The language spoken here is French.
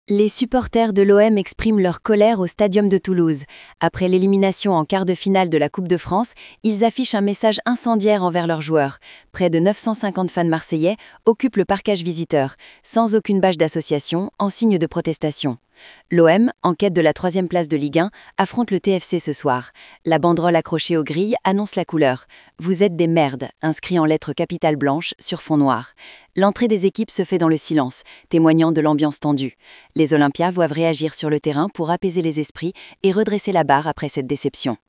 Les supporters de l'OM expriment leur colère au Stadium de Toulouse. Après l'élimination en quart de finale de la Coupe de France, ils affichent un message incendiaire envers leurs joueurs. Près de 950 fans marseillais occupent le parcage visiteur, sans aucune bâche d'association, en signe de protestation. L'OM, en quête de la 3e place de Ligue 1, affronte le TFC ce soir. La banderole accrochée aux grilles annonce la couleur. « Vous êtes des merdes », inscrit en lettres capitales blanches sur fond noir. L'entrée des équipes se fait dans le silence, témoignant de l'ambiance tendue. Les Olympiens doivent réagir sur le terrain pour apaiser les esprits et redresser la barre après cette déception.